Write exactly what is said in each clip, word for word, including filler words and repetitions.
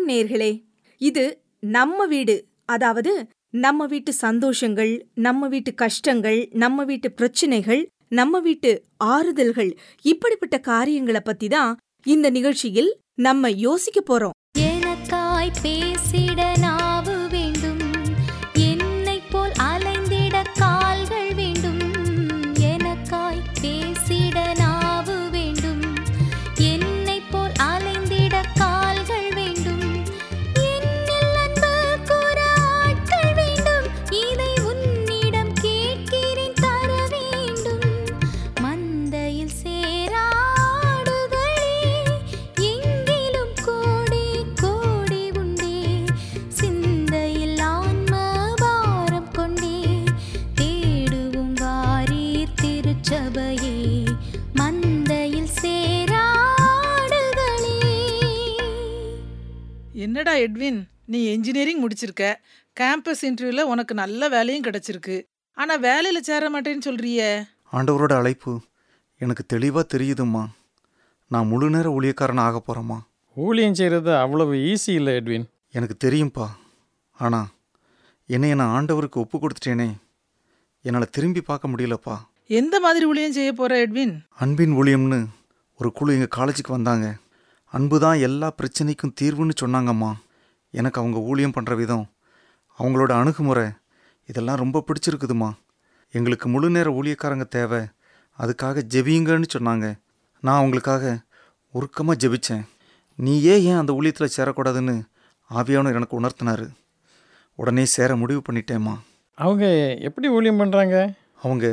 நேயர்களே, இது நம்ம வீடு. அதாவது நம்ம வீட்டு சந்தோஷங்கள், நம்ம வீட்டு கஷ்டங்கள், நம்ம வீட்டு பிரச்சனைகள், நம்ம வீட்டு ஆறுதல்கள், இப்படிப்பட்ட காரியங்களை பத்தி தான் இந்த நிகழ்ச்சியில் நம்ம யோசிக்க போறோம். எனக்காய் பேசிட நாவு வேண்டும், என்னை போல் அலைந்திட கால்கள் வேண்டும். எனக்காய் பேசிட நாவு வேண்டும், என்னை போல் அலைந்திட கால்கள் வேண்டும். என்னில் அன்பு கூற ஆட்கள் வேண்டும், இதை உன்னிடம் கேட்கிறேன் தர வேண்டும். மந்தையில் சேராடுகளே, எங்கிலும் கோடி கோடி உண்டே. சிந்தையில் ஆன்ம பாரம் கொண்டே, தேடுவோம் வாரீர் திருச்சபையே. மந்தையில் சேராடுகளே. என்னடா எட்வின், நீ என்ஜினியரிங் முடிச்சிருக்க, கேம்பஸ் இன்டர்வியூல உனக்கு நல்ல வேலையும் கிடைச்சிருக்கு. ஆனா வேலையில சேர மாட்டேன்னு சொல்றியே. ஆண்டவரோட அழைப்பு எனக்கு தெளிவாக தெரியுதும்மா. நான் முழு நேர ஊழியக்காரன் ஆக போகிறேம்மா. ஊழியம் செய்கிறது அவ்வளவு ஈஸி இல்லை எட்வின். எனக்கு தெரியும்ப்பா. ஆனால் என்னைய நான் ஆண்டவருக்கு ஒப்பு கொடுத்துட்டேனே, என்னால் திரும்பி பார்க்க முடியலப்பா. எந்த மாதிரி ஊழியம் செய்ய போற எட்வின்? அன்பின் ஊழியம்னு ஒரு குழு எங்கள் காலேஜுக்கு வந்தாங்க. அன்பு தான் எல்லா பிரச்சனைக்கும் தீர்வுன்னு சொன்னாங்கம்மா. எனக்கு அவங்க ஊழியம் பண்ணுற விதம், அவங்களோட அணுகுமுறை, இதெல்லாம் ரொம்ப பிடிச்சிருக்குதுமா. எங்களுக்கு முழு நேர ஊழியக்காரங்க தேவை, அதுக்காக ஜெபியுங்கன்னு சொன்னாங்க. நான் அவங்களுக்காக உருக்கமாக ஜெபிச்சேன். நீ ஏன் ஏன் அந்த ஊழியத்தில் சேரக்கூடாதுன்னு ஆவியானவர் எனக்கு உணர்த்தினார். உடனே சேர முடிவு பண்ணிட்டேம்மா. அவங்க எப்படி ஊழியம் பண்ணுறாங்க? அவங்க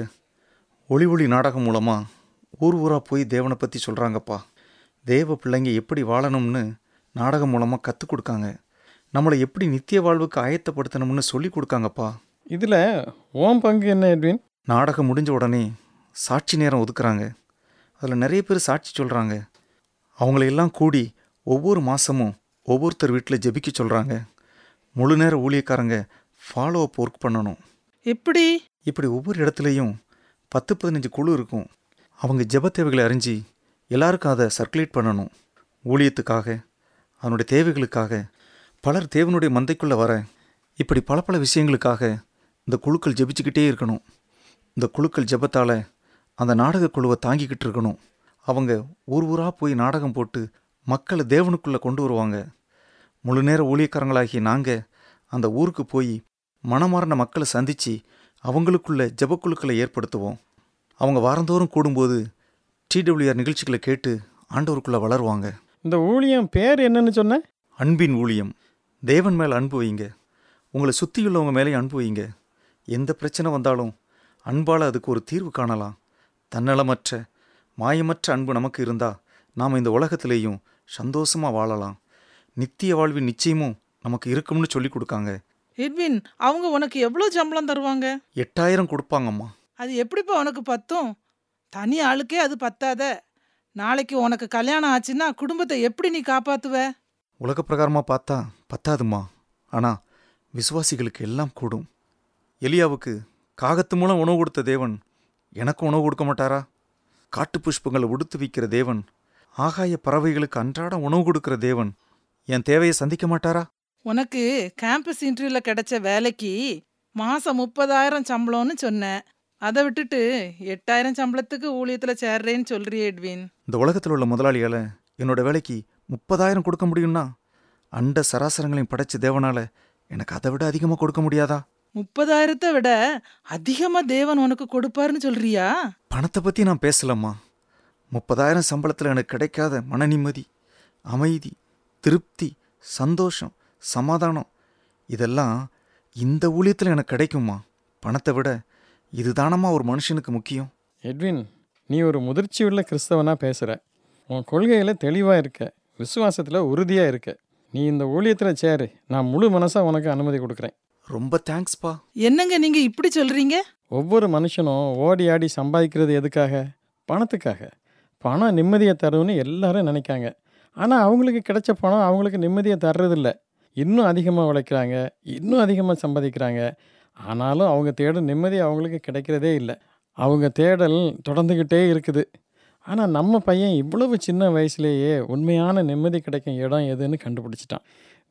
ஒளி ஒளி நாடகம் மூலமாக ஊர் ஊராக போய் தேவனை பற்றி சொல்கிறாங்கப்பா. தேவ பிள்ளைங்க எப்படி வாழணும்னு நாடகம் மூலமாக கற்றுக் கொடுக்காங்க. நம்மளை எப்படி நித்திய வாழ்வுக்கு ஆயத்தப்படுத்தணும்னு சொல்லி கொடுக்காங்கப்பா. இதில் ஓம் பங்கு என்ன எட்வின்? நாடகம் முடிஞ்ச உடனே சாட்சி நேரம் ஒதுக்குறாங்க. அதில் நிறைய பேர் சாட்சி சொல்கிறாங்க. அவங்களையெல்லாம் கூடி ஒவ்வொரு மாதமும் ஒவ்வொருத்தர் வீட்டில் ஜெபிக்க சொல்கிறாங்க. முழு நேர ஊழியக்காரங்க ஃபாலோ அப் ஒர்க் பண்ணணும். எப்படி? இப்படி ஒவ்வொரு இடத்துலையும் பத்து பதினஞ்சு குழு இருக்கும். அவங்க ஜெப தேவைகளை அறிஞ்சு எல்லாருக்கும் அதை சர்க்குலேட் பண்ணணும். ஊழியத்துக்காக, அதனுடைய தேவைகளுக்காக, பலர் தேவனுடைய மந்தைக்குள்ளே வர, இப்படி பல பல விஷயங்களுக்காக இந்த குழுக்கள் ஜெபிச்சுக்கிட்டே இருக்கணும். இந்த குழுக்கள் ஜெபத்தால் அந்த நாடக குழுவை தாங்கிக்கிட்டு இருக்கணும். அவங்க ஊர் ஊராக போய் நாடகம் போட்டு மக்களை தேவனுக்குள்ளே கொண்டு வருவாங்க. முழு நேர ஊழியக்காரங்களாகி நாங்கள் அந்த ஊருக்கு போய் மனமார்ந்த மக்களை சந்தித்து அவங்களுக்குள்ள ஜெபக்குழுக்களை ஏற்படுத்துவோம். அவங்க வாரந்தோறும் கூடும்போது டிடபிள்யூஆர் நிகழ்ச்சிகளை கேட்டு ஆண்டவருக்குள்ளே வளருவாங்க. இந்த ஊழியம் பேர் என்னன்னு சொன்ன? அன்பின் ஊழியம். தேவன் மேலே அன்பு வைங்க, உங்களை சுற்றியுள்ளவங்க மேலே அன்பு வைங்க. எந்த பிரச்சனை வந்தாலும் அன்பால் அதுக்கு ஒரு தீர்வு காணலாம். தன்னலமற்ற மாயமற்ற அன்பு நமக்கு இருந்தால் நாம் இந்த உலகத்திலேயும் சந்தோஷமாக வாழலாம். நித்திய வாழ்வின் நிச்சயமும் நமக்கு இருக்கும்னு சொல்லி கொடுக்காங்க. எட்வின், அவங்க உனக்கு எவ்வளோ சம்பளம் தருவாங்க? எட்டாயிரம் கொடுப்பாங்கம்மா. அது எப்படிப்பா உனக்கு பத்தும்? தனி ஆளுக்கே அது பத்தாத. நாளைக்கு உனக்கு கல்யாணம் ஆச்சுன்னா குடும்பத்தை எப்படி நீ காப்பாத்துவ? உலக பிரகாரமாக பார்த்தா பத்தாதுமா. ஆனால் விசுவாசிகளுக்கு எல்லாம் கூடும். எலியாவுக்கு காகத்து மூலம் உணவு கொடுத்த தேவன் எனக்கு உணவு கொடுக்க மாட்டாரா? காட்டு புஷ்பங்களை உடுத்து வைக்கிற தேவன், ஆகாய பறவைகளுக்கு அன்றாட உணவு கொடுக்குற தேவன் என் தேவையை சந்திக்க மாட்டாரா? உனக்கு கேம்பஸ் இன்டர்வியூல கிடைச்ச வேலைக்கு மாசம் முப்பதாயிரம் சம்பளம்னு சொன்னேன். அதை விட்டுட்டு எட்டாயிரம் சம்பளத்துக்கு ஊழியத்தில் சேர்றேன்னு சொல்றியே எட்வின். இந்த உலகத்தில் உள்ள முதலாளியால் என்னோட வேலைக்கு முப்பதாயிரம் கொடுக்க முடியும்னா, அண்ட சராசரங்களையும் படைச்ச தேவனால் எனக்கு அதை விட அதிகமாக கொடுக்க முடியாதா? முப்பதாயிரத்தை விட அதிகமாக தேவன் உனக்கு கொடுப்பாருன்னு சொல்றியா? பணத்தை பற்றி நான் பேசலம்மா. முப்பதாயிரம் சம்பளத்தில் எனக்கு கிடைக்காத மன நிம்மதி, அமைதி, திருப்தி, சந்தோஷம், சமாதானம், இதெல்லாம் இந்த ஊழியத்தில் எனக்கு கிடைக்குமா? பணத்தை விட இதுதானம்மா ஒரு மனுஷனுக்கு முக்கியம். எட்வின், நீ ஒரு முதிர்ச்சியுள்ள கிறிஸ்தவனாக பேசுகிற. உன் கொள்கையில் தெளிவாக இருக்க, விசுவாசத்தில் உறுதியாக இருக்க. நீ இந்த ஊழியத்தில் சேரு, நான் முழு மனசாக உனக்கு அனுமதி கொடுக்குறேன். ரொம்ப தேங்க்ஸ்ப்பா. என்னங்க நீங்க இப்படி சொல்றீங்க? ஒவ்வொரு மனுஷனும் ஓடி ஆடி சம்பாதிக்கிறது எதுக்காக? பணத்துக்காக. பணம் நிம்மதியை தரும்னு எல்லாரும் நினைக்காங்க. ஆனால் அவங்களுக்கு கிடைச்ச பணம் அவங்களுக்கு நிம்மதியை தர்றதில்ல. இன்னும் அதிகமாக உழைக்கிறாங்க, இன்னும் அதிகமாக சம்பாதிக்கிறாங்க. ஆனாலும் அவங்க தேடும் நிம்மதி அவங்களுக்கு கிடைக்கிறதே இல்லை. அவங்க தேடல் தொடர்ந்துக்கிட்டே இருக்குது. ஆனால் நம்ம பையன் இவ்வளவு சின்ன வயசுலேயே உண்மையான நிம்மதி கிடைக்கும் இடம் எதுன்னு கண்டுபிடிச்சிட்டான்.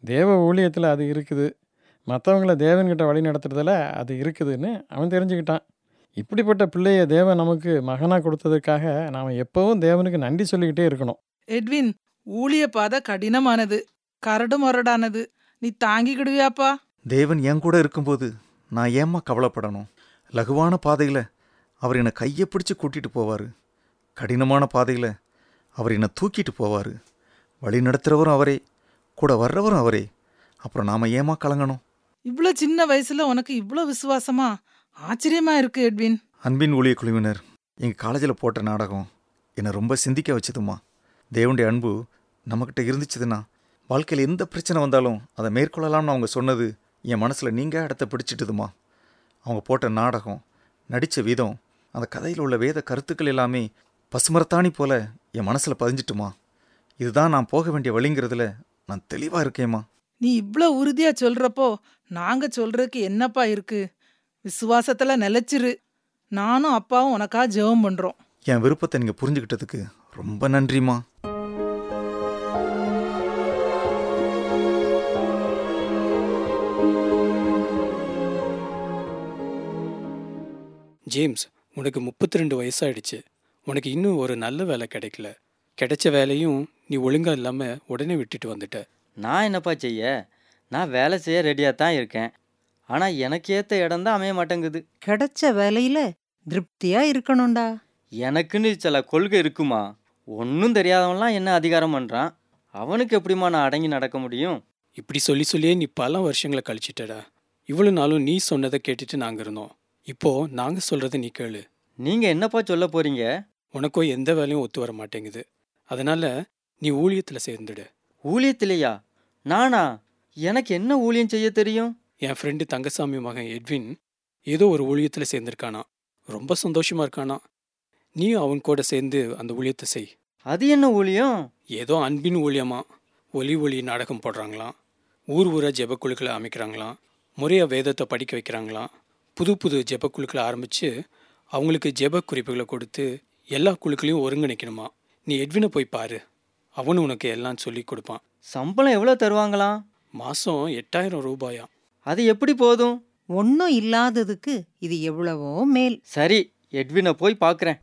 தேவ ஊழியத்தில் அது இருக்குது, மற்றவங்கள தேவன்கிட்ட வழி நடத்துறதுல அது இருக்குதுன்னு அவன் தெரிஞ்சுக்கிட்டான். இப்படிப்பட்ட பிள்ளைய தேவன் நமக்கு மகனாக கொடுத்ததுக்காக நாம் எப்போவும் தேவனுக்கு நன்றி சொல்லிக்கிட்டே இருக்கணும். எட்வின், ஊழிய பாதை கடினமானது, கரடு முரடானது. நீ தாங்கிக்கிடுவியாப்பா? தேவன் என் கூட இருக்கும்போது நான் ஏம்மா கவலைப்படணும்? லகுவான பாதையில் அவர் என்னை கையை பிடிச்சி கூட்டிகிட்டு போவார், கடினமான பாதையில் அவர் என்னை தூக்கிட்டு போவார். வழி நடத்துகிறவரும் அவரே, கூட வர்றவரும் அவரே. அப்புறம் நாம் ஏம்மா கலங்கணும்? இவ்வளோ சின்ன வயசுல உனக்கு இவ்வளோ விசுவாசமா? ஆச்சரியமா இருக்கு எட்வின். அன்பின் ஊழிய குழுவினர் எங்கள் காலேஜில் போட்ட நாடகம் என்னை ரொம்ப சிந்திக்க வச்சதுமா. தேவனுடைய அன்பு நம்மக்கிட்ட இருந்துச்சுதுன்னா வாழ்க்கையில் எந்த பிரச்சனை வந்தாலும் அதை மேற்கொள்ளலாம்னு அவங்க சொன்னது என் மனசில் நீங்கள் இடத்த பிடிச்சிட்டுதுமா. அவங்க போட்ட நாடகம், நடித்த விதம், அந்த கதையில் உள்ள வேத கருத்துக்கள் எல்லாமே பசுமரத்தாணி போல என் மனசில் பதிஞ்சிட்டுமா. இதுதான் நான் போக வேண்டிய வழிங்கிறதுல நான் தெளிவாக இருக்கேம்மா. நீ இவ்வளோ உறுதியா சொல்றப்போ நாங்க சொல்றதுக்கு என்னப்பா இருக்கு? விசுவாசத்துல நிலைச்சிரு. நானும் அப்பாவும் உனக்கா ஜெபம் பண்றோம். என் விருப்பத்தை நீங்கள் புரிஞ்சுக்கிட்டதுக்கு ரொம்ப நன்றிம்மா. ஜேம்ஸ், உனக்கு முப்பத்தி ரெண்டு வயசாயிடுச்சு. உனக்கு இன்னும் ஒரு நல்ல வேலை கிடைக்கல. கிடைச்ச வேலையும் நீ ஒழுங்கா இல்லாமல் உடனே விட்டுட்டு வந்துட்ட. நான் என்னப்பா செய்ய? நான் வேலை செய்ய ரெடியாக தான் இருக்கேன். ஆனால் எனக்கு ஏற்ற இடம் தான் அமைய மாட்டேங்குது. கிடைச்ச வேலையில திருப்தியா இருக்கணும்டா. எனக்குன்னு சில கொள்கை இருக்குமா? ஒன்றும் தெரியாதவன்லாம் என்ன அதிகாரம் பண்ணுறான். அவனுக்கு எப்படிமா நான் அடங்கி நடக்க முடியும்? இப்படி சொல்லி சொல்லியே நீ பல வருஷங்களை கழிச்சிட்டடா. இவ்வளோ நாளும் நீ சொன்னதை கேட்டுட்டு நாங்கள் இருந்தோம். இப்போது நாங்கள் சொல்கிறத நீ கேளு. நீங்கள் என்னப்பா சொல்ல போகிறீங்க? உனக்கோ எந்த வேலையும் ஒத்து வர மாட்டேங்குது. அதனால் நீ ஊழியத்தில் சேர்ந்துடு. ஊழியத்திலையா? நானா? எனக்கு என்ன ஊழியம் செய்ய தெரியும்? என் ஃப்ரெண்டு தங்கசாமி மகன் எட்வின் ஏதோ ஒரு ஊழியத்தில் சேர்ந்துருக்கானா. ரொம்ப சந்தோஷமாக இருக்கானா. நீயும் அவன் கூட சேர்ந்து அந்த ஊழியத்தை செய். அது என்ன ஊழியம்? ஏதோ அன்பின் ஊழியமா. ஒலி ஒளி நாடகம் போடுறாங்களாம், ஊர் ஊரை ஜெபக்குழுக்களை அமைக்கிறாங்களாம், முறையாக வேதத்தை படிக்க வைக்கிறாங்களாம், புது புது ஜெபக்குழுக்களை ஆரம்பித்து அவங்களுக்கு ஜெப குறிப்புகளை கொடுத்து எல்லா குழுக்களையும் ஒருங்கிணைக்கணுமா. நீ எட்வினை போய் பாரு, அவனு உனக்கு எல்லாம் சொல்லி கொடுப்பான். சம்பளம் எவ்வளோ தருவாங்களாம்? மாதம் எட்டாயிரம் ரூபாயா. அது எப்படி போதும்? ஒன்றும் இல்லாததுக்கு இது எவ்வளவோ மேல். சரி, எட்வினை போய் பார்க்குறேன்.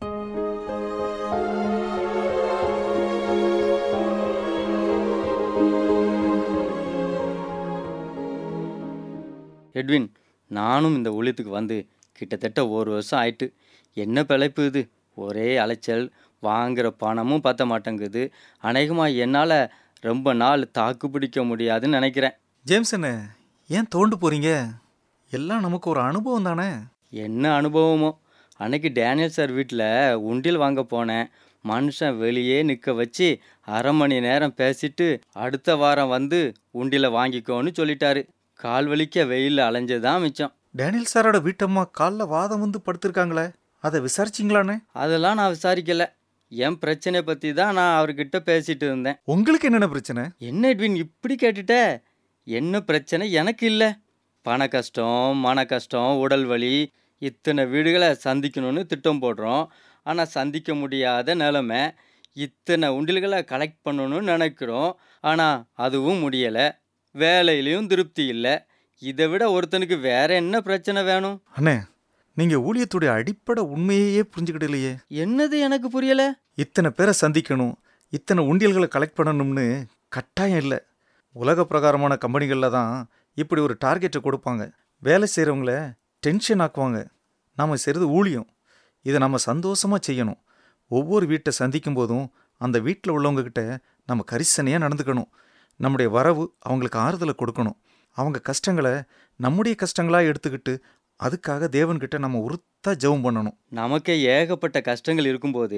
எட்வின், நானும் இந்த ஊழியத்துக்கு வந்து கிட்டத்தட்ட ஒரு வருஷம் ஆயிட்டு. என்ன பிழைப்பு இது? ஒரே அலைச்சல், வாங்குகிற பணமும் பத்த மாட்டேங்குது. அநேகமாக என்னால் ரொம்ப நாள் தாக்கு பிடிக்க முடியாதுன்னு நினைக்கிறேன். ஜேம்ஸ் என்ன ஏன் தோண்டு போகிறீங்க? எல்லாம் நமக்கு ஒரு அனுபவம் தானே. என்ன அனுபவமோ? அன்னைக்கு டேனியல் சார் வீட்டில் உண்டியல் வாங்க போனேன். மனுஷன் வெளியே நிற்க வச்சு அரை மணி நேரம் பேசிட்டு அடுத்த வாரம் வந்து உண்டியலை வாங்கிக்கோன்னு சொல்லிட்டாரு. கால் வலிக்க வெயிலில் அலைஞ்சதான் மிச்சம். டேனியல் சாரோட வீட்டம்மா காலில் வாதம் வந்து படுத்திருக்காங்களே, அதை விசாரிச்சிங்களானே? அதெல்லாம் நான் விசாரிக்கல. என் பிரச்சனை பற்றி தான் நான் அவர்கிட்ட பேசிட்டு இருந்தேன். உங்களுக்கு என்னென்ன பிரச்சனை? என்ன எட்வின் இப்படி கேட்டுட்ட? என்ன பிரச்சனை எனக்கு இல்லை. பண கஷ்டம், மன கஷ்டம், உடல் வலி, இத்தனை வீடுகளை சந்திக்கணும்னு திட்டம் போடுறோம். ஆனால் சந்திக்க முடியாத நிலைமை. இத்தனை உண்டில்களை கலெக்ட் பண்ணணும்னு நினைக்கிறோம், ஆனால் அதுவும் முடியலை. வேலையிலையும் திருப்தி இல்லை. இதை விட ஒருத்தனுக்கு வேற என்ன பிரச்சனை வேணும்? அண்ணே, நீங்கள் ஊழியத்துடைய அடிப்படை உண்மையே புரிஞ்சுக்கிடலையே. என்னது எனக்கு புரியலை? இத்தனை பேரை சந்திக்கணும், இத்தனை உண்டியல்களை கலெக்ட் பண்ணணும்னு கட்டாயம் இல்லை. உலக பிரகாரமான கம்பெனிகளில் தான் இப்படி ஒரு டார்கெட்டை கொடுப்பாங்க. வேலை செய்கிறவங்கள டென்ஷன் ஆக்குவாங்க. நாம் செய்கிறது ஊழியம், இதை நம்ம சந்தோஷமாக செய்யணும். ஒவ்வொரு வீட்டை சந்திக்கும் போதும் அந்த வீட்டில் உள்ளவங்கக்கிட்ட நம்ம கரிசனையாக நடந்துக்கணும். நம்முடைய வரவு அவங்களுக்கு ஆறுதலை கொடுக்கணும். அவங்க கஷ்டங்களை நம்முடைய கஷ்டங்களாக எடுத்துக்கிட்டு அதுக்காக தேவன்கிட்ட நம்ம உறுத்தா ஜெபம் பண்ணணும். நமக்கே ஏகப்பட்ட கஷ்டங்கள் இருக்கும்போது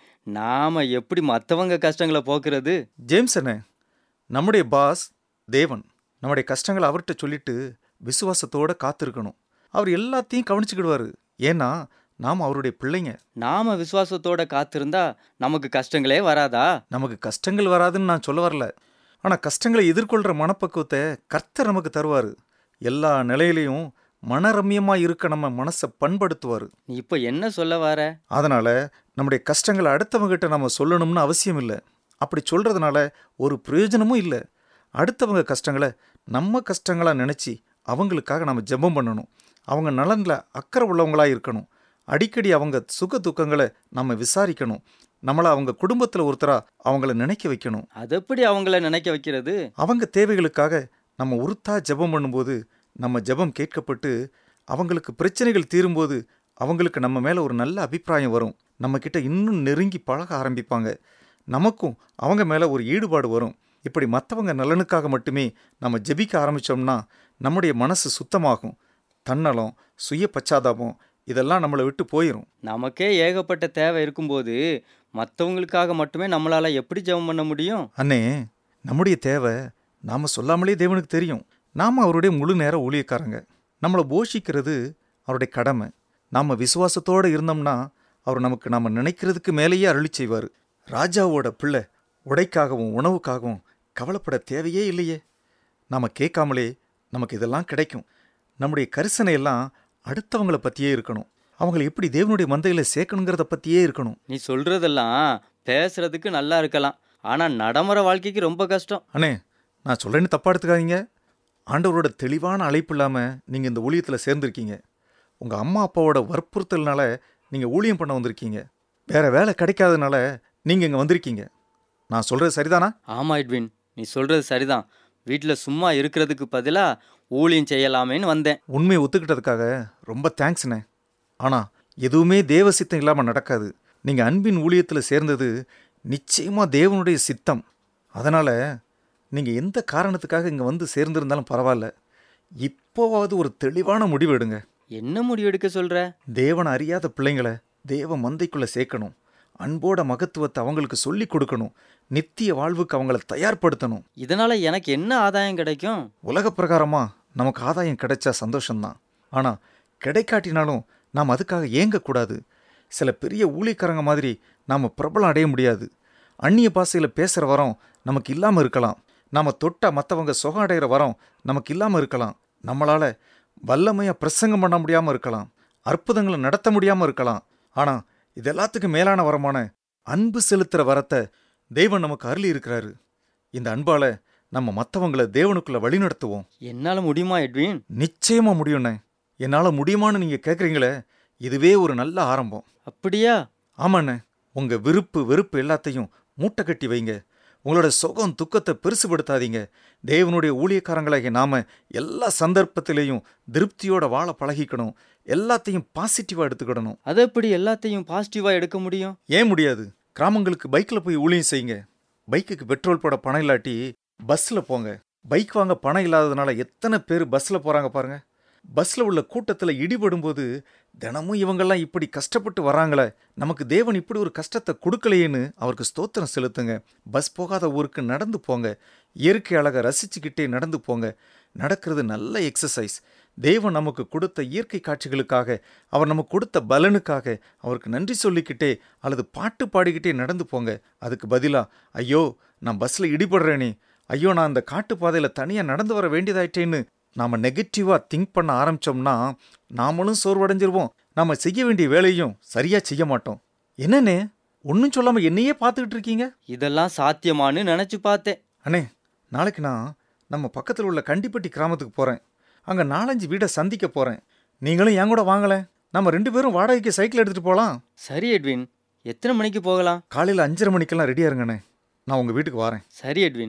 நாம் எப்படி மற்றவங்க கஷ்டங்களை போக்குறது? ஜேம்ஸ் அண்ணே, நம்முடைய பாஸ் தேவன். நம்முடைய கஷ்டங்களை அவர்கிட்ட சொல்லிட்டு விசுவாசத்தோடு காத்திருக்கணும். அவர் எல்லாத்தையும் கவனிச்சுக்கிடுவார். ஏன்னா நாம் அவருடைய பிள்ளைங்க. நாம் விசுவாசத்தோட காத்திருந்தா நமக்கு கஷ்டங்களே வராதா? நமக்கு கஷ்டங்கள் வராதுன்னு நான் சொல்ல வரல. ஆனால் கஷ்டங்களை எதிர்கொள்கிற மனப்பக்குவத்தை கர்த்தர் நமக்கு தருவார். எல்லா நிலையிலையும் மனரம்யமாக இருக்க நம்ம மனசை பண்படுத்துவார். நீ இப்போ என்ன சொல்ல வர? அதனால் நம்முடைய கஷ்டங்களை அடுத்தவங்ககிட்ட நம்ம சொல்லணும்னு அவசியம் இல்லை. அப்படி சொல்கிறதுனால ஒரு பிரயோஜனமும் இல்லை. அடுத்தவங்க கஷ்டங்களை நம்ம கஷ்டங்களாக நினச்சி அவங்களுக்காக நம்ம ஜெபம் பண்ணணும். அவங்க நலனில் அக்கறை உள்ளவங்களாக இருக்கணும். அடிக்கடி அவங்க சுக துக்கங்களை நம்ம விசாரிக்கணும். நம்மளை அவங்க குடும்பத்தில் ஒருத்தராக அவங்கள நினைக்க வைக்கணும். அது எப்படி அவங்கள நினைக்க வைக்கிறது? அவங்க தேவைகளுக்காக நம்ம உறுத்தா ஜெபம் பண்ணும்போது நம்ம ஜெபம் கேட்கப்பட்டு அவங்களுக்கு பிரச்சனைகள் தீரும்போது அவங்களுக்கு நம்ம மேலே ஒரு நல்ல அபிப்பிராயம் வரும். நம்மக்கிட்ட இன்னும் நெருங்கி பழக ஆரம்பிப்பாங்க. நமக்கும் அவங்க மேலே ஒரு ஈடுபாடு வரும். இப்படி மற்றவங்க நலனுக்காக மட்டுமே நம்ம ஜெபிக்க ஆரம்பித்தோம்னா நம்முடைய மனசு சுத்தமாகும். தன்னலம், சுய பச்சாதாபம் இதெல்லாம் நம்மளை விட்டு போயிடும். நமக்கே ஏகப்பட்ட தேவை இருக்கும்போது மற்றவங்களுக்காக மட்டுமே நம்மளால் எப்படி ஜெபம் பண்ண முடியும்? அண்ணே, நம்முடைய தேவை நாம் சொல்லாமலே தேவனுக்கு தெரியும். நாம் அவருடைய முழு நேர ஊழியக்காரங்க. நம்மளை போஷிக்கிறது அவருடைய கடமை. நாம் விசுவாசத்தோடு இருந்தோம்னா அவர் நமக்கு நாம் நினைக்கிறதுக்கு மேலேயே அருளி செய்வார். ராஜாவோட பிள்ளை உடைக்காகவும் உணவுக்காகவும் கவலைப்பட தேவையே இல்லையே. நாம் கேட்காமலே நமக்கு இதெல்லாம் கிடைக்கும். நம்முடைய கரிசனையெல்லாம் அடுத்தவங்களை பற்றியே இருக்கணும். அவங்களை எப்படி தேவனுடைய மந்தையில் சேர்க்கணுங்கிறத பற்றியே இருக்கணும். நீ சொல்கிறதெல்லாம் பேசுறதுக்கு நல்லா இருக்கலாம், ஆனால் நடைமுறை வாழ்க்கைக்கு ரொம்ப கஷ்டம். அண்ணே, நான் சொல்கிறேன்னு தப்பாக எடுத்துக்காதீங்க. ஆண்டவரோட தெளிவான அழைப்பு இல்லாமல் நீங்கள் இந்த ஊழியத்தில் சேர்ந்துருக்கீங்க. உங்கள் அம்மா அப்பாவோட வற்புறுத்தல்னால நீங்கள் ஊழியம் பண்ண வந்திருக்கீங்க. வேறு வேலை கிடைக்காதனால நீங்கள் இங்கே வந்திருக்கீங்க. நான் சொல்கிறது சரிதானா? ஆமாம் எட்வின், நீ சொல்கிறது சரிதான். வீட்டில் சும்மா இருக்கிறதுக்கு பதிலாக ஊழியம் செய்யலாமேன்னு வந்தேன். உண்மையை ஒத்துக்கிட்டதுக்காக ரொம்ப தேங்க்ஸ்ண்ணே. ஆனால் எதுவுமே தேவ சித்தம் இல்லாமல் நடக்காது. நீங்கள் அன்பின் ஊழியத்தில் சேர்ந்தது நிச்சயமாக தேவனுடைய சித்தம். அதனால் நீங்கள் எந்த காரணத்துக்காக இங்கே வந்து சேர்ந்துருந்தாலும் பரவாயில்ல, இப்போவாவது ஒரு தெளிவான முடிவு எடுங்க. என்ன முடிவு எடுக்க சொல்கிற? தேவனை அறியாத பிள்ளைங்களை தேவ மந்தைக்குள்ளே சேர்க்கணும். அன்போட மகத்துவத்தை அவங்களுக்கு சொல்லி கொடுக்கணும். நித்திய வாழ்வுக்கு அவங்கள தயார்படுத்தணும். இதனால் எனக்கு என்ன ஆதாயம் கிடைக்கும்? உலக பிரகாரமாக நமக்கு ஆதாயம் கிடைச்சா சந்தோஷம்தான். ஆனால் கிடைக்காட்டினாலும் நாம் அதுக்காக ஏங்கக்கூடாது. சில பெரிய ஊழியக்காரங்க மாதிரி நாம் பிரபலம் அடைய முடியாது. அந்நிய பாஷையில் பேசுகிற வரம் நமக்கு இல்லாமல் இருக்கலாம். நாம் தொட்ட மற்றவங்க சுகம் அடைகிற வரம் நமக்கு இல்லாமல் இருக்கலாம். நம்மளால் வல்லமையாக பிரசங்கம் பண்ண முடியாமல் இருக்கலாம். அற்புதங்களை நடத்த முடியாமல் இருக்கலாம். ஆனால் இது எல்லாத்துக்கும் மேலான வரமான அன்பு செலுத்துகிற வரத்தை தேவன் நமக்கு அருளி இருக்கிறாரு. இந்த அன்பால் நம்ம மற்றவங்களை தேவனுக்குள்ளே வழிநடத்துவோம். என்னால் முடியுமா எட்வின்? நிச்சயமாக முடியும்ண்ணே. என்னால் முடியுமான்னு நீங்கள் கேட்குறீங்களே, இதுவே ஒரு நல்ல ஆரம்பம். அப்படியா? ஆமாண்ணே. உங்கள் விருப்பு வெறுப்பு எல்லாத்தையும் மூட்டை கட்டி வைங்க. உங்களோட சுகம் துக்கத்தை பெருசுபடுத்தாதீங்க. தேவனுடைய ஊழியக்காரங்களாகிய நாம் எல்லா சந்தர்ப்பத்திலையும் திருப்தியோட வாழ பழகிக்கணும். எல்லாத்தையும் பாசிட்டிவாக எடுத்துக்கிடணும். அதை எப்படி எல்லாத்தையும் பாசிட்டிவாக எடுக்க முடியும்? ஏன் முடியாது? கிராமங்களுக்கு பைக்கில் போய் ஊழியம் செய்யுங்க. பைக்குக்கு பெட்ரோல் போட பணம் இல்லாட்டி பஸ்ஸில் போங்க. பைக் வாங்க பணம் இல்லாததுனால எத்தனை பேர் பஸ்ஸில் போகிறாங்க பாருங்கள். பஸ்ஸில் உள்ள கூட்டத்தில் இடிபடும்போது தினமும் இவங்கெல்லாம் இப்படி கஷ்டப்பட்டு வராங்களே, நமக்கு தேவன் இப்படி ஒரு கஷ்டத்தை கொடுக்கலையேன்னு அவருக்கு ஸ்தோத்திரம் செலுத்துங்க. பஸ் போகாத ஊருக்கு நடந்து போங்க. இயற்கை அழகை ரசிச்சுக்கிட்டே நடந்து போங்க. நடக்கிறது நல்ல எக்ஸசைஸ். தேவன் நமக்கு கொடுத்த இயற்கை காட்சிகளுக்காக, அவர் நமக்கு கொடுத்த பலனுக்காக அவருக்கு நன்றி சொல்லிக்கிட்டே அல்லது பாட்டு பாடிக்கிட்டே நடந்து போங்க. அதுக்கு பதிலாக, ஐயோ நான் பஸ்ஸில் இடிபடுறேனே, ஐயோ நான் அந்த காட்டு பாதையில் தனியாக நடந்து வர வேண்டியதாயிட்டேன்னு நாம் நெகட்டிவாக திங்க் பண்ண ஆரம்பித்தோம்னா நாமளும் சோர்வடைஞ்சிருவோம். நாம் செய்ய வேண்டிய வேலையும் சரியாக செய்ய மாட்டோம். என்னண்ணே, ஒன்றும் சொல்லாமல் என்னையே பார்த்துக்கிட்டு இருக்கீங்க? இதெல்லாம் சாத்தியமானு நினச்சி பார்த்தேன். அண்ணே, நாளைக்கு நான் நம்ம பக்கத்தில் உள்ள கண்டிப்பட்டி கிராமத்துக்கு போகிறேன். அங்கே நாலஞ்சு வீடை சந்திக்க போகிறேன். நீங்களும் என் கூட வாங்கலை. நம்ம ரெண்டு பேரும் வாடகைக்கு சைக்கிள் எடுத்துகிட்டு போகலாம். சரி எட்வின், எத்தனை மணிக்கு போகலாம்? காலையில் அஞ்சரை மணிக்கெல்லாம் ரெடியாக இருங்கண்ணே. நான் உங்கள் வீட்டுக்கு வரேன். சரி எட்வின்.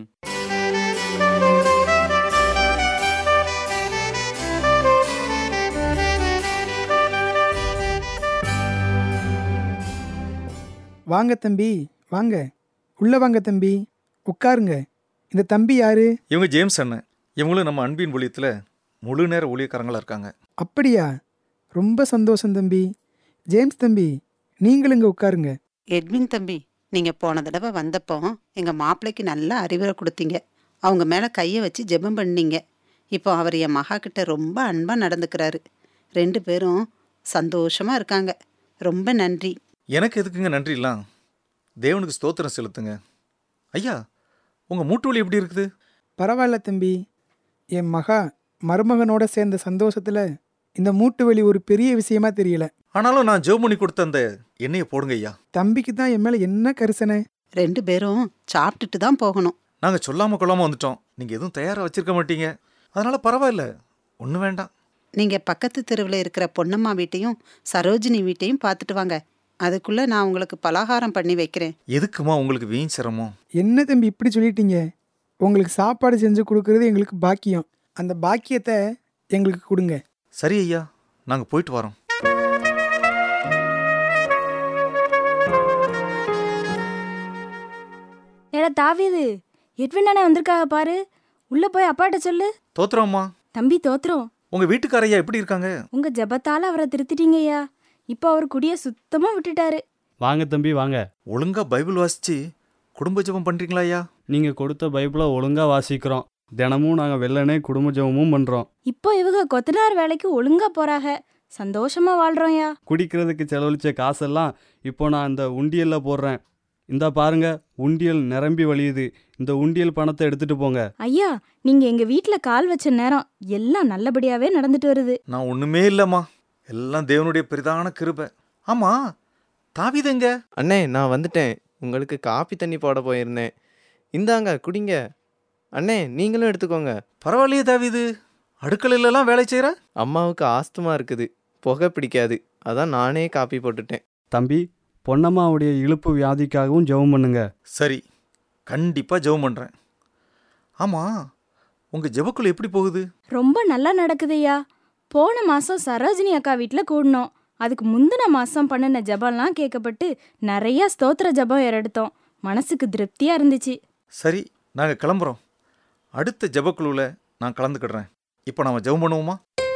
வாங்க தம்பி, வாங்க உள்ள வாங்க தம்பி, உட்காருங்க. இந்த தம்பி யாரு? இவங்க ஜேம்ஸ் அண்ணன். இவங்களும் நம்ம அன்பின் ஊழியத்தில் முழு நேர ஊழியக்காரங்களாக இருக்காங்க. அப்படியா? ரொம்ப சந்தோஷம் தம்பி. ஜேம்ஸ் தம்பி, நீங்களும் இங்கே உட்காருங்க. எட்வின் தம்பி, நீங்கள் போன தடவை வந்தப்போ எங்கள் மாப்பிள்ளைக்கு நல்ல அறிவுரை கொடுத்தீங்க. அவங்க மேலே கையை வச்சு ஜெபம் பண்ணீங்க. இப்போ அவர் என் மகா கிட்ட ரொம்ப அன்பாக நடந்துக்கிறாரு. ரெண்டு பேரும் சந்தோஷமாக இருக்காங்க. ரொம்ப நன்றி. எனக்கு எதுக்குங்க நன்றிலாம்? தேவனுக்கு ஸ்தோத்திரம் செலுத்துங்க. ஐயா, உங்கள் மூட்டு வலி எப்படி இருக்குது? பரவாயில்ல தம்பி. என் மகா மருமகனோட சேர்ந்த சந்தோஷத்தில் இந்த மூட்டு வலி ஒரு பெரிய விஷயமா தெரியல. ஆனாலும் நான் ஜெபம் பண்ணி கொடுத்த அந்த எண்ணெயை போடுங்க ஐயா. தம்பிக்கு தான் என் மேலே என்ன கரிசனை. ரெண்டு பேரும் சாப்பிட்டுட்டு தான் போகணும். நாங்கள் சொல்லாமல் கொள்ளாமல் வந்துட்டோம். நீங்கள் எதுவும் தயாராக வச்சிருக்க மாட்டீங்க. அதனால் பரவாயில்ல, ஒன்றும் வேண்டாம். நீங்கள் பக்கத்து தெருவில் இருக்கிற பொன்னம்மா வீட்டையும் சரோஜினி வீட்டையும் பார்த்துட்டு வாங்க. அதுக்குள்ளே நான் உங்களுக்கு பலகாரம் பண்ணி வைக்கிறேன். எதுக்குமா உங்களுக்கு வீண் சிரமம்? என்ன தம்பி இப்படி சொல்லிட்டீங்க? உங்களுக்கு சாப்பாடு செஞ்சு கொடுக்கறது எங்களுக்கு பாக்கியம். அந்த பாக்கியத்தை எங்களுக்கு கொடுங்க. சரி ஐயா, நாங்கள் போயிட்டு வரோம். ஏடா தாவீது, எட்வின் அண்ணா வந்திருக்காக பாரு. உள்ள போய் அப்பாட்ட சொல்லு. தோத்துறோம்மா. தம்பி தோத்துறோம். உங்கள் வீட்டுக்காரையா எப்படி இருக்காங்க? உங்க ஜெபத்தால அவரை திருத்திட்டீங்கய்யா. இப்போ அவர் குடிய சுத்தமா விட்டுட்டாரு. வாங்க தம்பி வாங்க. ஒழுங்கா பைபிள் வாசிச்சு குடும்ப ஜெபம் பண்றீங்களா ஐயா? நீங்க கொடுத்த பைபிளை ஒழுங்கா வாசிக்கிறோம். தினமும் நாங்க வெள்ளனே குடும்ப ஜெபமும் பண்றோம். இப்போ இவங்க கொத்தனார் வேலைக்கு ஒழுங்கா போறாக. சந்தோஷமா வாழ்றோம்யா. குடிக்கிறதுக்கு செலவழிச்ச காசெல்லாம் இப்போ நான் இந்த உண்டியல்ல போடுறேன். இந்த பாருங்க, உண்டியல் நிரம்பி வழியுது. இந்த உண்டியல் பணத்தை எடுத்துட்டு போங்க. ஐயா, நீங்க எங்க வீட்டுல கால் வச்ச நேரம் எல்லாம் நல்லபடியாவே நடந்துட்டு வருது. நான் ஒண்ணுமே இல்லம்மா, எல்லாம் தேவனுடைய பெரிதான கிருபை. ஆமா, தாவீதுங்க? அண்ணே, நான் வந்துட்டேன். உங்களுக்கு காப்பி தண்ணி போட போயிருந்தேன். இந்தாங்க குடிங்க. அண்ணே, நீங்களும் எடுத்துக்கோங்க. பரவாயில்லையே தாவீது, அடுக்கலையிலலாம் வேலை செய்கிற? அம்மாவுக்கு ஆஸ்துமா இருக்குது, புகை பிடிக்காது. அதான் நானே காப்பி போட்டுட்டேன். தம்பி, பொன்னம்மாவுடைய இழுப்பு வியாதிக்காகவும் ஜெபம் பண்ணுங்க. சரி, கண்டிப்பாக ஜெபம் பண்ணுறேன். ஆமாம், உங்கள் ஜெபக்குள்ள எப்படி போகுது? ரொம்ப நல்லா நடக்குதுய்யா. போன மாசம் சரோஜினி அக்கா வீட்டில் கூடணும். அதுக்கு முந்தின மாசம் பண்ணின ஜபம்லாம் கேட்கப்பட்டு நிறைய ஸ்தோத்திர ஜபம் எடுத்தோம். மனசுக்கு திருப்தியா இருந்துச்சு. சரி, நாங்கள் கிளம்புறோம். அடுத்த ஜபக்குழுவில் நான் கலந்துக்கிடுறேன். இப்போ நாம ஜெபம் பண்ணுவோமா?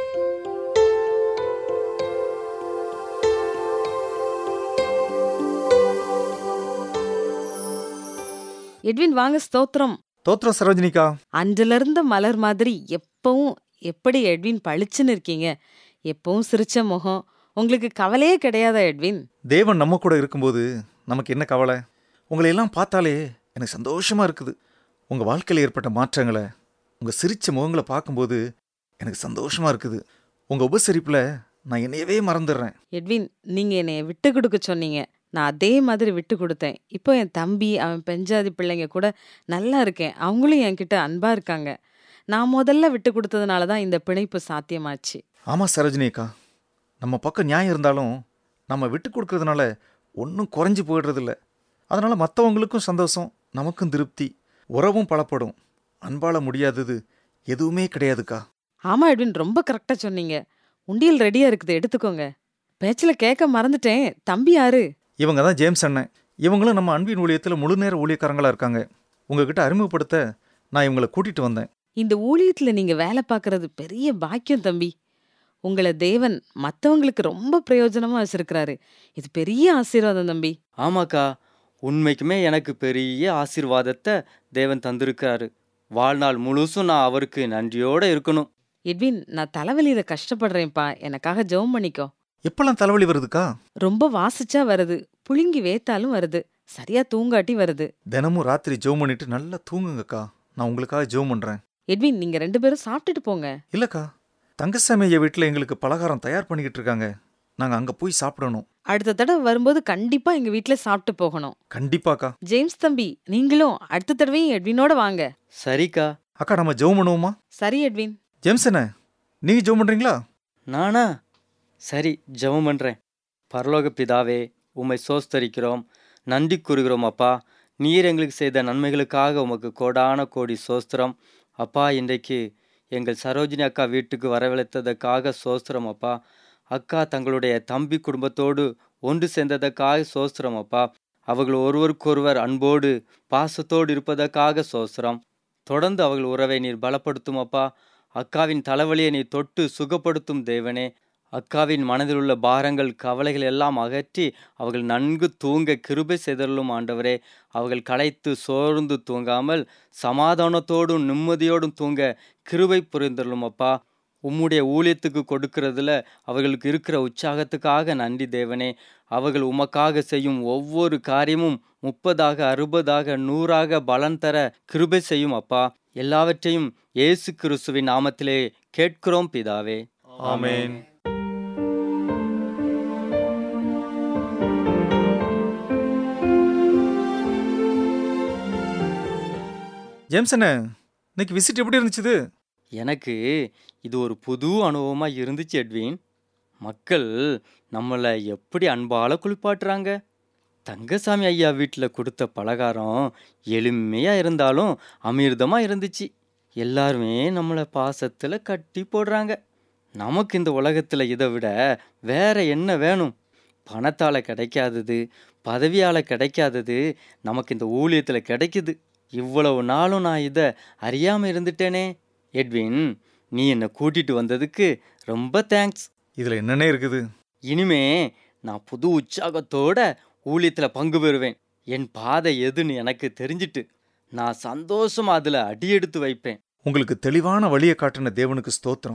எட்வின் வாங்க. ஸ்தோத்திரம். தோத்திரம் சரோஜினிகா. அன்றில இருந்த மலர் மாதிரி எப்பவும் எப்படி எட்வின் பளிச்சுன்னு இருக்கீங்க. எப்பவும் சிரிச்ச முகம். உங்களுக்கு கவலையே கிடையாதா எட்வின்? தேவன் நம்ம கூட இருக்கும்போது நமக்கு என்ன கவலை? உங்களை எல்லாம் பார்த்தாலே எனக்கு சந்தோஷமாக இருக்குது. உங்கள் வாழ்க்கையில் ஏற்பட்ட மாற்றங்களை, உங்கள் சிரிச்ச முகங்களை பார்க்கும்போது எனக்கு சந்தோஷமாக இருக்குது. உங்கள் உபசரிப்பில் நான் என்னையவே மறந்துடுறேன். எட்வின், நீங்கள் என்னை விட்டு கொடுக்க சொன்னீங்க. நான் அதே மாதிரி விட்டு கொடுத்தேன். இப்போ என் தம்பி, அவன் பெஞ்சாதி பிள்ளைங்க கூட நல்லா இருக்கேன். அவங்களும் என்கிட்ட அன்பாக இருக்காங்க. நான் முதல்ல விட்டு கொடுத்ததுனால தான் இந்த பிணைப்பு சாத்தியமாச்சு. ஆமாம் சரோஜினிக்கா, நம்ம பக்கம் நியாயம் இருந்தாலும் நம்ம விட்டு கொடுக்கறதுனால ஒன்றும் குறைஞ்சி போயிடுறதில்ல. அதனால் மற்றவங்களுக்கும் சந்தோஷம், நமக்கும் திருப்தி, உறவும் பலப்படும். அன்பால முடியாதது எதுவுமே கிடையாதுக்கா. ஆமாம் எட்வின், ரொம்ப கரெக்டாக சொன்னீங்க. உண்டியல் ரெடியாக இருக்குது, எடுத்துக்கோங்க. பேச்சில் கேட்க மறந்துட்டேன். தம்பி யாரு? இவங்க தான் ஜேம்ஸ் அண்ணன். இவங்களும் நம்ம அன்பின் ஊழியத்தில் முழு நேர ஊழியக்காரங்களாக இருக்காங்க. உங்ககிட்ட அறிமுகப்படுத்த நான் இவங்களை கூட்டிகிட்டு வந்தேன். இந்த ஊழியத்தில் நீங்கள் வேலை பார்க்குறது பெரிய பாக்கியம் தம்பி. உங்களை தேவன் மற்றவங்களுக்கு ரொம்ப பிரயோஜனமாக வச்சிருக்கிறாரு. இது பெரிய ஆசீர்வாதம் தம்பி. ஆமாக்கா, உண்மைக்குமே எனக்கு பெரிய ஆசீர்வாதத்தை தேவன் தந்திருக்கிறாரு. வாழ்நாள் முழுசும் நான் அவருக்கு நன்றியோடு இருக்கணும். எட்வின், நான் தலைவலியில் கஷ்டப்படுறேன்ப்பா. எனக்காக ஜெபம் பண்ணிக்கோ. எப்பெல்லாம் தலைவலி வருதுக்கா? ரொம்ப வாசிச்சா வருது, புழுங்கி வேத்தாலும் வருது, சரியா தூங்காட்டி வருது. தினமும் ராத்திரி ஜெபம் பண்ணிட்டு நல்லா தூங்குங்கக்கா. நான் உங்களுக்காக ஜெபம் பண்ணுறேன். எட்வின், நீங்க ரெண்டு பேரும் சாப்பிட்டுட்டு போங்க. இல்லக்கா, தங்கசாமி ஐயா வீட்டில் எங்களுக்கு பலகாரம் தயார் பண்ணிக்கிட்டு இருக்காங்க. நாங்கள் அங்கே போய் சாப்பிடணும். அடுத்த தடவை வரும்போது கண்டிப்பா எங்க வீட்டுல சாப்பிட்டு போகணும். கண்டிப்பாக்கா. ஜேம்ஸ் தம்பி, நீங்களும் அடுத்த தடவையும் எட்வினோட வாங்க. சரிக்கா. அக்கா, நம்ம ஜெபம் பண்ணுவோமா? சரி எட்வின். ஜேம்ஸ் என்ன, நீங்கள் ஜெபம் பண்ணுறீங்களா? நானா? சரி, ஜெபம் பண்ணுறேன். பரலோக பிதாவே, உம்மை சோஸ்தரிக்கிறோம், நன்றி கூறுகிறோம் அப்பா. நீர் எங்களுக்கு செய்த நன்மைகளுக்காக உமக்கு கோடான கோடி சோஸ்திரம் அப்பா. இன்றைக்கு எங்கள் சரோஜினி அக்கா வீட்டுக்கு வரவழைத்ததற்காக சோஸ்திரம் அப்பா. அக்கா தங்களுடைய தம்பி குடும்பத்தோடு ஒன்று சேர்ந்ததற்காக சோஸ்திரம் அப்பா. அவர்கள் ஒருவருக்கொருவர் அன்போடு பாசத்தோடு இருப்பதற்காக சோஸ்திரம். தொடர்ந்து அவர்கள் உறவை நீர் பலப்படுத்தும் அப்பா. அக்காவின் தலைவலியை நீர் தொட்டு சுகப்படுத்தும் தேவனே. அக்காவின் மனதில் உள்ள பாரங்கள், கவலைகள் எல்லாம் அகற்றி அவர்கள் நன்கு தூங்க கிருபை செய்தருளும் ஆண்டவரே. அவர்கள் களைத்து சோர்ந்து தூங்காமல் சமாதானத்தோடும் நிம்மதியோடும் தூங்க கிருபை புரிந்தருளும் அப்பா. உம்முடைய ஊழியத்துக்கு கொடுக்கறதுல அவர்களுக்கு இருக்கிற உற்சாகத்துக்காக நன்றி தேவனே. அவர்கள் உமக்காக செய்யும் ஒவ்வொரு காரியமும் முப்பதாக, அறுபதாக, நூறாக பலன் தர கிருபை செய்யும் அப்பா. எல்லாவற்றையும் இயேசு கிறிஸ்துவின் நாமத்திலே கேட்கிறோம் பிதாவே. ஆமென். ஜேம்ஸ் அண்ணே, இன்னைக்கு விசிட் எப்படி இருந்துச்சு? எனக்கு இது ஒரு புது அனுபவமாக இருந்துச்சு எட்வின். மக்கள் நம்மளை எப்படி அன்பால் குளிப்பாட்டுறாங்க. தங்கசாமி ஐயா வீட்டில் கொடுத்த பலகாரம் எளிமையாக இருந்தாலும் அமிர்தமாக இருந்துச்சு. எல்லாருமே நம்மளை பாசத்தில் கட்டி போடுறாங்க. நமக்கு இந்த உலகத்தில் இதை விட வேற என்ன வேணும்? பணத்தால் கிடைக்காதது, பதவியால் கிடைக்காதது நமக்கு இந்த ஊழியத்தில் கிடைக்குது. இவ்வளவு நாளும் நான் இதை அறியாமல் இருந்துட்டேனே. எட்வின், நீ என்னை கூட்டிகிட்டு வந்ததுக்கு ரொம்ப தேங்க்ஸ். இதில் என்னென்ன இருக்குது? இனிமே நான் புது உற்சாகத்தோட ஊழியத்தில் பங்கு பெறுவேன். என் பாதை எதுன்னு எனக்கு தெரிஞ்சிட்டு நான் சந்தோஷமா அதில் அடியெடுத்து வைப்பேன். உங்களுக்கு தெளிவான வழியை காட்டின தேவனுக்கு ஸ்தோத்திரம்.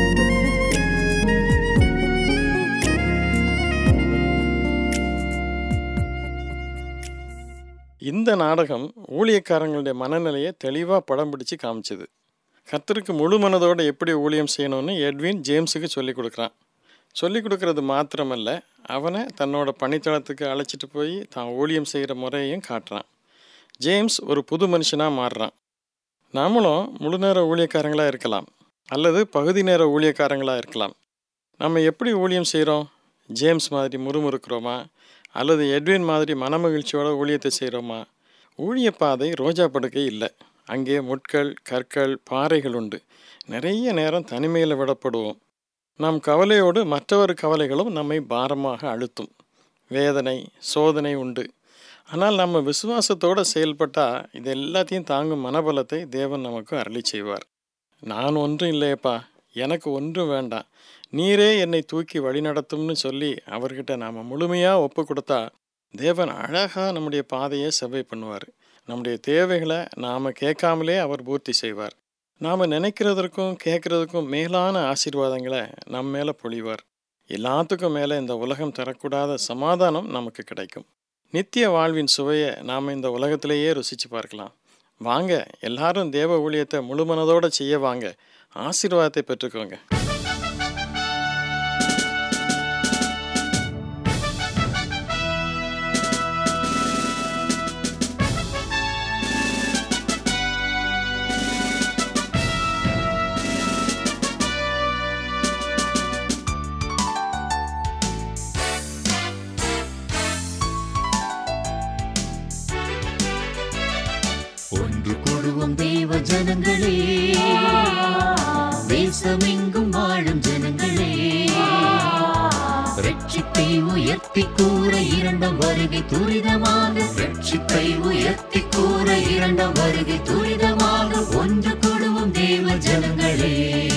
இந்த நாடகம் ஊழியக்காரங்களுடைய மனநிலையை தெளிவாக படம் பிடிச்சு காமிச்சது. கர்த்தருக்கு முழு மனதோடு எப்படி ஊழியம் செய்யணும்னு எட்வின் ஜேம்ஸுக்கு சொல்லிக் கொடுக்குறான். சொல்லிக் கொடுக்கறது மாத்திரமல்ல, அவனை தன்னோட பணித்தளத்துக்கு அழைச்சிட்டு போய் தான் ஊழியம் செய்கிற முறையையும் காட்டுறான். ஜேம்ஸ் ஒரு புது மனுஷனாக மாறுறான். நாமளும் முழு நேர ஊழியக்காரங்களாக இருக்கலாம், அல்லது பகுதி நேர ஊழியக்காரங்களாக இருக்கலாம். நம்ம எப்படி ஊழியம் செய்கிறோம்? ஜேம்ஸ் மாதிரி முறுமுறுக்கிறோமா, அல்லது எட்வின் மாதிரி மனமகிழ்ச்சியோட ஊழியத்தை செய்கிறோமா? ஊழிய பாதை ரோஜா படுக்கை இல்லை. அங்கே முட்கள், கற்கள், பாறைகள் உண்டு. நிறைய நேரம் தனிமையில் விடப்படுவோம். நம் கவலையோடு மற்றவர் கவலைகளும் நம்மை பாரமாக அழுத்தும். வேதனை, சோதனை உண்டு. ஆனால் நம்ம விசுவாசத்தோடு செயல்பட்டால் இது எல்லாத்தையும் தாங்கும் மனபலத்தை தேவன் நமக்கு அருளி செய்வார். நான் ஒன்றும் இல்லையப்பா, எனக்கு ஒன்றும் வேண்டாம், நீரே என்னை தூக்கி வழிநடத்தும்னு சொல்லி அவர்கிட்ட நாம் முழுமையாக ஒப்பு கொடுத்தா தேவன் அழகாக நம்முடைய பாதையை செவ்வை பண்ணுவார். நம்முடைய தேவைகளை நாம் கேட்காமலே அவர் பூர்த்தி செய்வார். நாம் நினைக்கிறதற்கும் கேட்குறதுக்கும் மேலான ஆசீர்வாதங்களை நம்ம மேலே பொழிவார். எல்லாத்துக்கும் மேலே இந்த உலகம் தரக்கூடாத சமாதானம் நமக்கு கிடைக்கும். நித்திய வாழ்வின் சுவையை நாம் இந்த உலகத்திலேயே ருசித்து பார்க்கலாம். வாங்க, எல்லாரும் தேவ ஊழியத்தை முழுமனதோடு செய்ய வாங்க. ஆசீர்வாதத்தை பெற்றுக்கோங்க. ஒன்று கூடுவோம் தேவ ஜனங்களே, தேசமெங்கும் வாழும் ஜனங்களே, ரட்சிப்பை உயர்த்தி கூற இரண்டாம் வருகை துரிதமாக, ரட்சிப்பை உயர்த்தி கூற இரண்டாம் வருகை துரிதமாக. ஒன்று கூடுவோம் தேவ ஜனங்களே,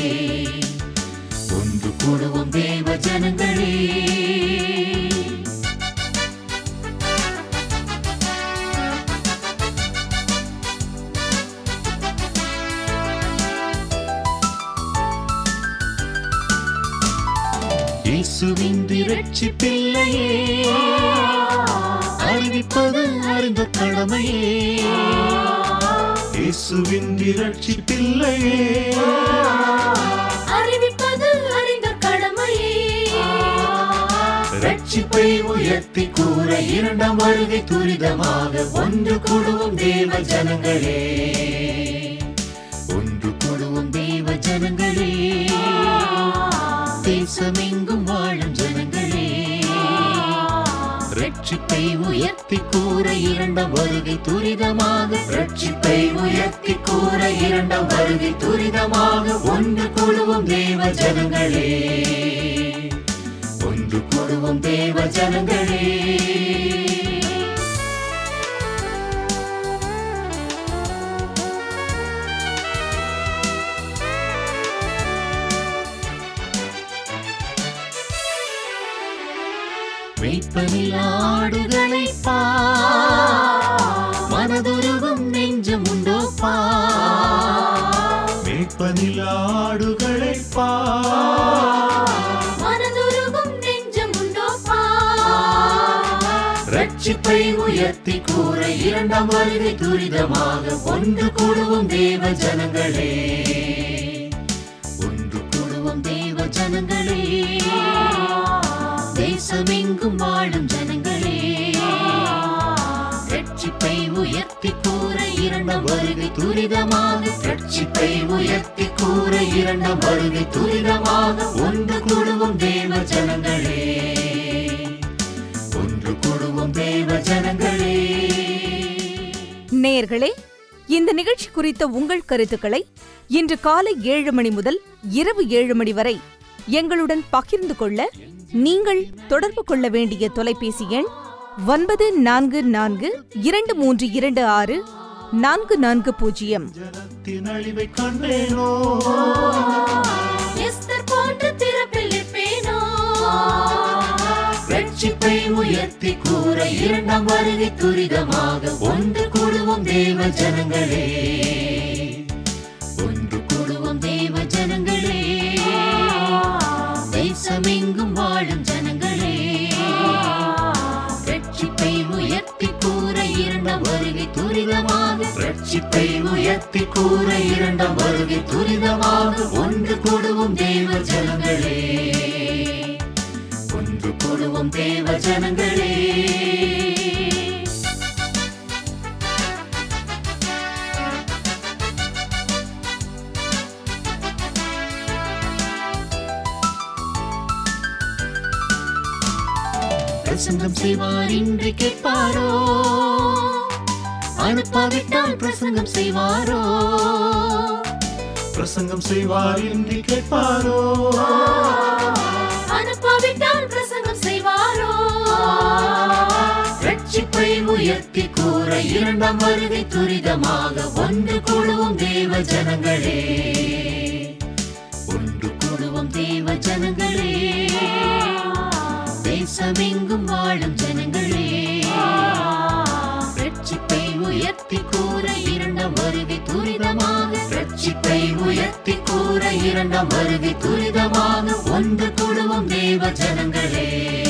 ஒன்று கூடுவோம் தேவ ஜனங்களே. இயேசுவின்றி ரட்சிப்பில்லையே, அறிவிப்பது அறிந்த கடமையே. இயேசுவின்றி ரட்சிப்பில்லையே, அறிவிப்பது அறிந்த கடமையே. ரட்சிப்பை உயர்த்தி கூற இரண்டாம் வருகை துரிதமாக. ஒன்று கூடுவோம் தேவ ஜனங்களே, ஒன்று கூடுவோம் தேவ ஜனங்களே, தேசமெங்கும் வாழும் ஜனங்களே, ரட்சிப்பை உயர்த்தி கூற இரண்டாம் வருகை துரிதமாக, ரட்சிப்பை உயர்த்தி கூற இரண்டாம் வருகை துரிதமாக. ஒன்று கூடுவோம் தேவ ஜனங்களே, ஒன்று கூடுவோம் தேவ ஜனங்களே. மேய்ப்பனில் ஆடுகளை பா, மனதுருகும் நெஞ்சம் உண்டோ பா. மேய்ப்பனில் ஆடுகளை பா, மனதுருகும் நெஞ்சம் உண்டோ பா. ரட்சிப்பை உயர்த்தி கூற இரண்டாம் வருகை துரிதமாக. ஒன்று கூடுவோம் தேவ ஜனங்களே, ஒன்று கூடுவோம் தேவ ஜனங்களே, தேசமெங்கும் வாழும் ஜனங்களே, ரட்சிப்பை உயர்த்தி கூற இரண்டாம் வருகை வருகை துரிதமாக, ரட்சிப்பை உயர்த்தி கூற இரண்டாம் வருகை துரிதமாக. ஒன்று கூடுவோம் தேவ ஜனங்களே, ஒன்று கூடுவோம் தேவ ஜனங்களே. நேயர்களே, இந்த நிகழ்ச்சி குறித்த உங்கள் கருத்துக்களை இன்று காலை ஏழு மணி முதல் இரவு ஏழு மணி வரை எங்களுடன் பகிர்ந்து கொள்ள நீங்கள் தொடர்பு கொள்ள வேண்டிய தொலைபேசி எண் ஒன்பது நான்கு நான்கு இரண்டு மூன்று இரண்டு ஆறு நான்கு நான்கு பூஜ்ஜியம். அழிவை காண்பேனோ, எஸ்தர் போன்ற திறப்பில் நிற்பேனோ, ரட்சிப்பை உயர்த்தி கூற இரண்டாம் வருகை துரிதமாக. ஒன்று கூடுவோம் தேவ ஜனங்களே, ஒன்று கூடுவோம் தேவ ஜனங்களே, தேசமெங்கும் வாழும் ஜனங்களே, ரட்சிப்பை உயர்த்தி கூற இரண்டாம் வருகை துரிதமாக, ரட்சிப்பை உயர்த்தி கூற இரண்டாம் வருகை துரிதமாக. ஒன்று கூடுவோம் தேவ ஜனங்களே, ஒன்று கூடுவோம் தேவ ஜனங்களே. பிரசங்கம் செய்வார் இன்றி கேட்பாரோ, அனுப்பாவிட்டால் பிரசங்கம் செய்வாரோ, பிரசங்கம் செய்வார் இன்றி கேட்பாரோ, அனுப்பாவிட்டால் பிரசங்கம் செய்வாரோ, ரட்சிப்பை உயர்த்தி கூற இரண்டாம் வருகை துரிதமாக. ஒன்று கூடுவோம் தேவ ஜனங்களே, ஒன்று கூடுவோம் தேவ ஜனங்களே, தேசமெங்கும் வாழும் ஜனங்களே, ரட்சிப்பை உயர்த்தி கூற இரண்டாம் வருகை துரிதமாக, ரட்சிப்பை உயர்த்தி கூற இரண்டாம் வருகை துரிதமாக. ஒன்று கூடுவோம் தேவ ஜனங்களே,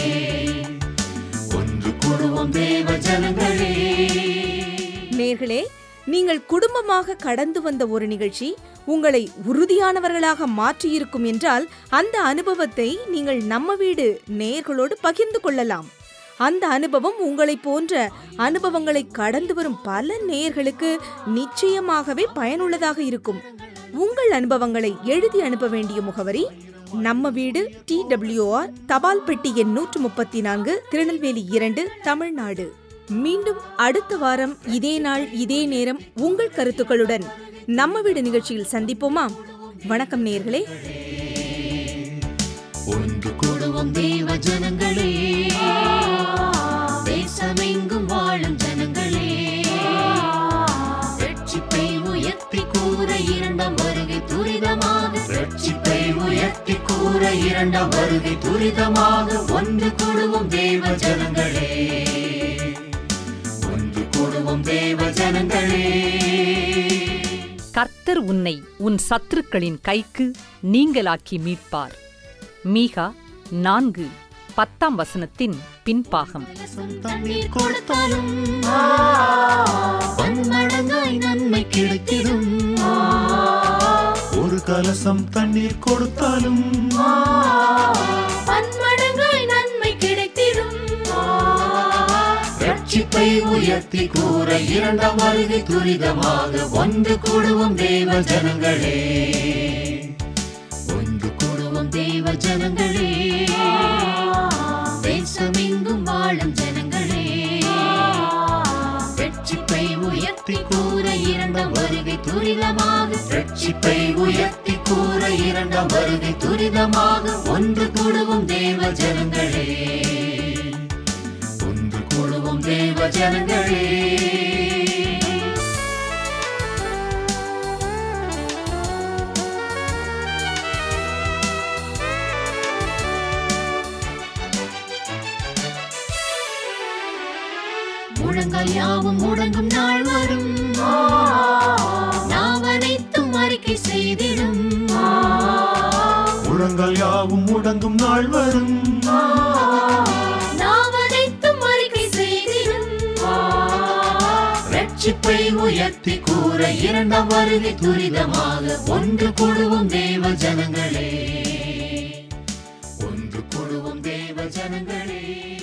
ஒன்று கூடுவோம் தேவ ஜனங்களே. நேயர்களே, நீங்கள் குடும்பமாக கடந்து வந்த ஒரு நிகழ்ச்சி உங்களை உறுதியானவர்களாக மாற்றியிருக்கும் என்றால் அந்த அனுபவத்தை நீங்கள் நம்ம வீடு நேயர்களோடு பகிர்ந்து கொள்ளலாம். அந்த அனுபவம் உங்களை போன்ற அனுபவங்களை கடந்து வரும் பல நேயர்களுக்கு நிச்சயமாகவே பயனுள்ளதாக இருக்கும். உங்கள் அனுபவங்களை எழுதி அனுப்ப வேண்டிய முகவரி நம்ம வீடு, டி டபிள்யூ ஆர், தபால் பெட்டி எண் நூற்று முப்பத்தி நான்கு, திருநெல்வேலி இரண்டு, தமிழ்நாடு. மீண்டும் அடுத்த வாரம் இதே நாள் இதே நேரம் உங்கள் கருத்துக்களுடன் நம்ம வீடு நிகழ்ச்சியில் சந்திப்போமா? வணக்கம் நேயர்களே. ஒன்று கூடுவோம் தேவ ஜனங்களே, தேசமெங்கும் வாழும் ஜனங்களே, ரட்சிப்பை உயர்த்தி கூற இரண்டாம் வருகை துரிதமாக, ரட்சிப்பை உயர்த்தி கூற இரண்டாம் வருகை துரிதமாக. ஒன்று கூடுவோம் தேவ ஜனங்களே, ஒன்று கூடுவோம் தேவ ஜனங்களே. கர்த்தர் உன்னை உன் சத்துருக்களின் கைக்கு நீங்களாக்கி மீட்பார். மீகா நான்கு பத்தாம் வசனத்தின் பின்பாகம். தண்ணீர் கொடுத்தாலும் பன்மடங்காய் நன்மை கிடைத்திடும், ஒரு கலசம் தண்ணீர் கொடுத்தாலும் பன்மடங்காய் நன்மை கிடைத்திடும், ரட்சிப்பை உயர்த்தி கூற இரண்டாம் வருகை துரிதமாக. ஒன்று கூடுவோம் தேவ ஜனங்களே, ஒன்று கூடுவோம் தேவ ஜனங்களே, தேசமெங்கும் வாழும் ஜனங்களே, ரட்சிப்பை உயர்த்தி கூற இரண்டாம் வருகை துரிதமாக, ரட்சிப்பை உயர்த்தி கூற இரண்டாம் வருகை துரிதமாக. ஒன்று கூடுவோம் தேவ ஜனங்களே, ஒன்று கூடுவோம் தேவ ஜனங்களே. முழங்கால் யாவும் முடங்கும் நாள் வரும், நாவனைத்தும் அறிக்கை செய்திடும், முழங்கால் யாவும் முடங்கும் நாள் வரும், நாவனைத்தும் அறிக்கை செய்திடும், ரட்சிப்பை உயர்த்தி கூற இரண்டாம் வருகை துரிதமாக. ஒன்று கூடுவோம் தேவ ஜனங்களே, ஒன்று கூடுவோம் தேவ ஜனங்களே.